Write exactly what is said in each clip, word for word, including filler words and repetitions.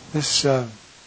This uh,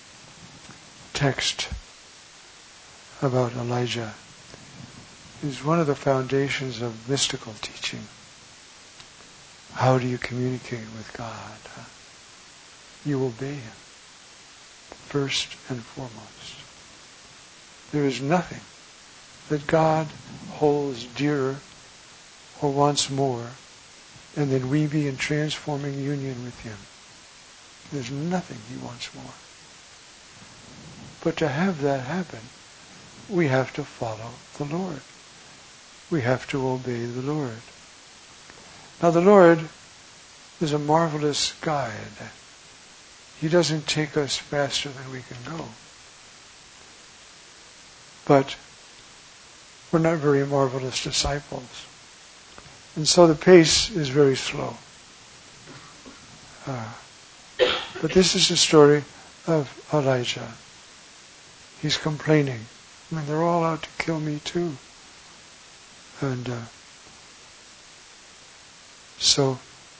text about Elijah is one of the foundations of mystical teaching. How do you communicate with God? You obey Him, first and foremost. There is nothing that God holds dearer or wants more than that we be in transforming union with Him. There's nothing He wants more. But to have that happen, we have to follow the Lord. We have to obey the Lord. Now the Lord is a marvelous guide. He doesn't take us faster than we can go. But we're not very marvelous disciples. And so the pace is very slow. Uh, but this is the story of Elijah. He's complaining. I mean, they're all out to kill me too. And uh, so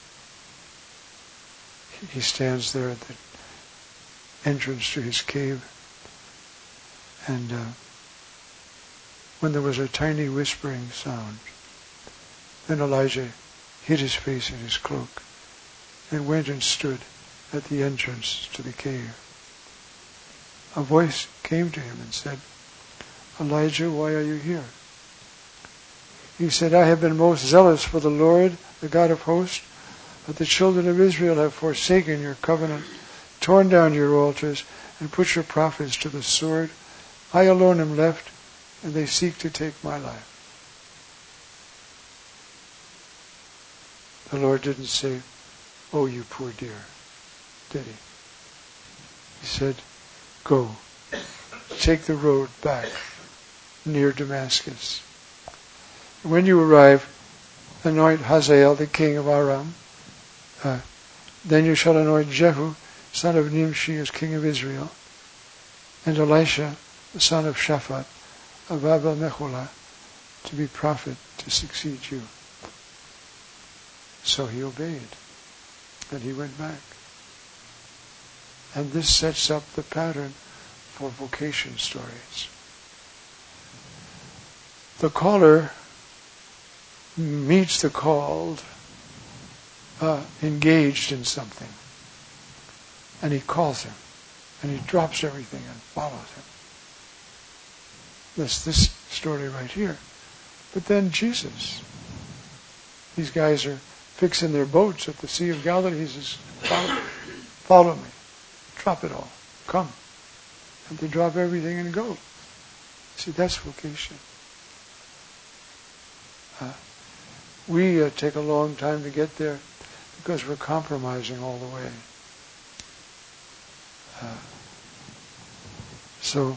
he stands there at the entrance to his cave. And uh, when there was a tiny whispering sound, then Elijah hid his face in his cloak and went and stood at the entrance to the cave. A voice came to him and said, Elijah, why are you here? He said, I have been most zealous for the Lord, the God of hosts, but the children of Israel have forsaken your covenant, torn down your altars, and put your prophets to the sword. I alone am left, and they seek to take my life. The Lord didn't say, oh, you poor dear, did he? He said, go, take the road back near Damascus. When you arrive, anoint Hazael, the king of Aram. Uh, then you shall anoint Jehu, son of Nimshi, as king of Israel, and Elisha, the son of Shaphat, of Abel Meholah, to be prophet to succeed you. So he obeyed, and he went back. And this sets up the pattern for vocation stories. The caller meets the called uh, engaged in something, and he calls him, and he drops everything and follows him. That's this story right here. But then Jesus, these guys are fixing their boats at the Sea of Galilee. He says, follow, follow me. Drop it all. Come. And they drop everything and go. See, that's vocation. Uh, we uh, take a long time to get there because we're compromising all the way. Uh, so,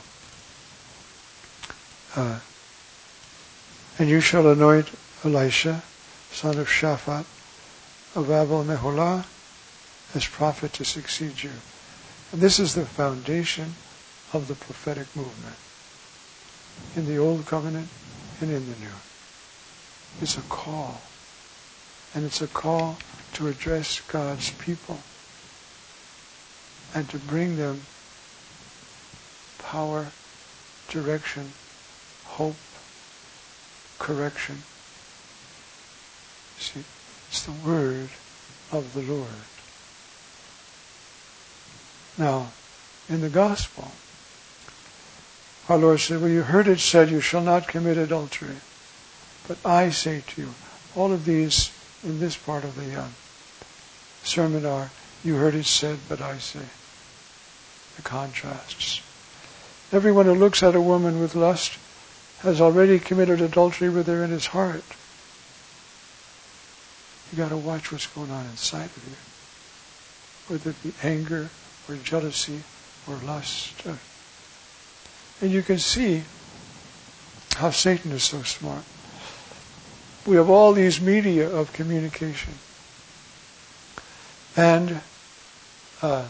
uh, and you shall anoint Elisha, son of Shaphat, of Abel Meholah, as prophet to succeed you. And this is the foundation of the prophetic movement in the Old Covenant and in the New. It's a call. And it's a call to address God's people and to bring them power, direction, hope, correction. See, it's the word of the Lord. Now, in the gospel, our Lord said, well, you heard it said, you shall not commit adultery. But I say to you, all of these in this part of the uh, sermon are, you heard it said, but I say. The contrasts. Everyone who looks at a woman with lust has already committed adultery with her in his heart. You got to watch what's going on inside of you, whether it be anger or jealousy or lust. And you can see how Satan is so smart. We have all these media of communication. And uh,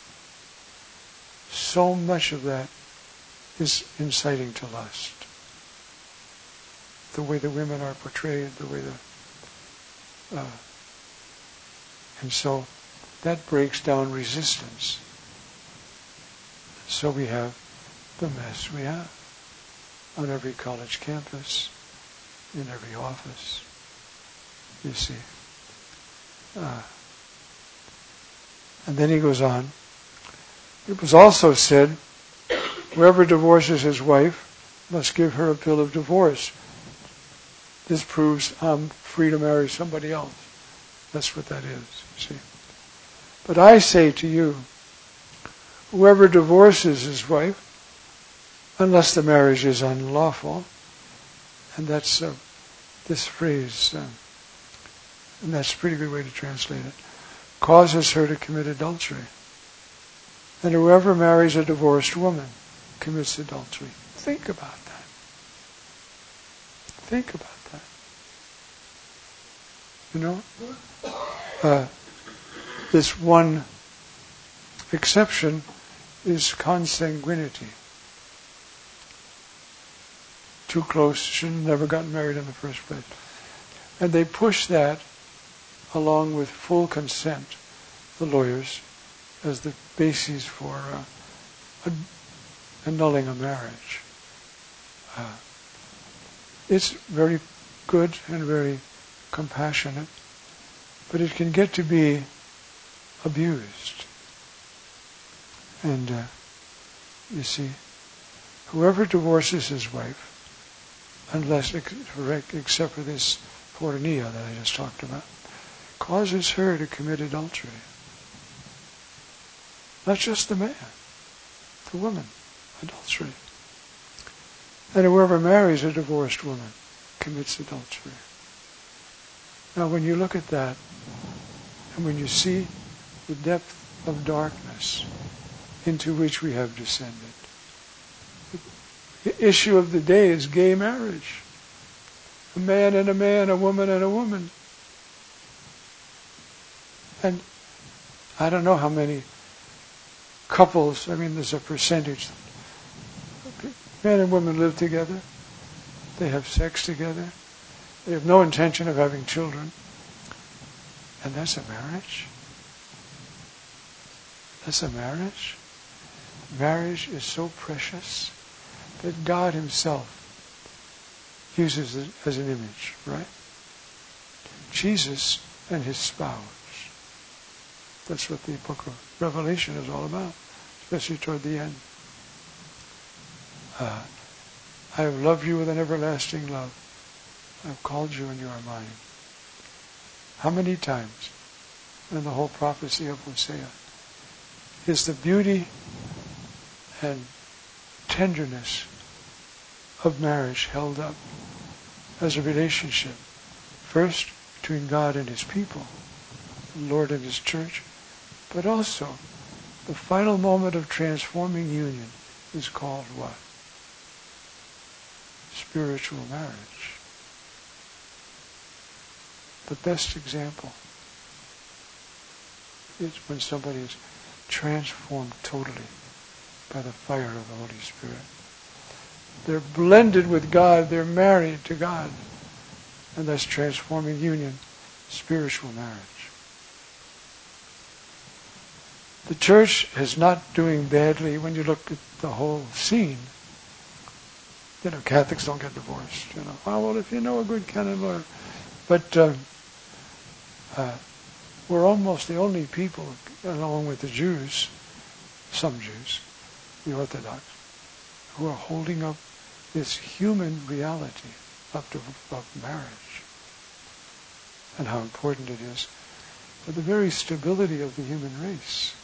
so much of that is inciting to lust. The way the women are portrayed, the way the... Uh, and so that breaks down resistance. So we have the mess we have on every college campus, in every office, you see. Uh, and then he goes on. It was also said, whoever divorces his wife must give her a bill of divorce. This proves I'm free to marry somebody else. That's what that is, see. But I say to you, whoever divorces his wife, unless the marriage is unlawful, and that's uh, this phrase, uh, and that's a pretty good way to translate it, causes her to commit adultery. And whoever marries a divorced woman commits adultery. Think about that. Think about that. You know? Uh, this one exception is consanguinity. Too close, should have never gotten married in the first place. And they push that along with full consent, the lawyers, as the basis for uh, annulling a marriage. Uh, it's very good and very compassionate, but it can get to be abused. And uh, you see, whoever divorces his wife, unless except for this porneia that I just talked about, causes her to commit adultery. Not just the man, the woman, adultery. And whoever marries a divorced woman commits adultery. Now when you look at that, and when you see the depth of darkness into which we have descended, the issue of the day is gay marriage. A man and a man, a woman and a woman. And I don't know how many couples, I mean there's a percentage. Men and women live together. They have sex together. They have no intention of having children. And that's a marriage? That's a marriage? Marriage is so precious that God himself uses it as an image, right? Jesus and his spouse. That's what the book of Revelation is all about, especially toward the end. Uh, I have loved you with an everlasting love. I have called you and you are mine. How many times in the whole prophecy of Hosea is the beauty and tenderness of marriage held up as a relationship, first between God and his people, the Lord and his church, but also the final moment of transforming union is called what? Spiritual marriage. The best example is when somebody is transformed totally by the fire of the Holy Spirit. They're blended with God, they're married to God, and thus transforming union, spiritual marriage. The church is not doing badly when you look at the whole scene. You know, Catholics don't get divorced. You know, oh well, if you know a good canon lawyer, but uh, uh, we're almost the only people, along with the Jews, some Jews, the Orthodox, who are holding up this human reality up to of marriage, and how important it is for the very stability of the human race.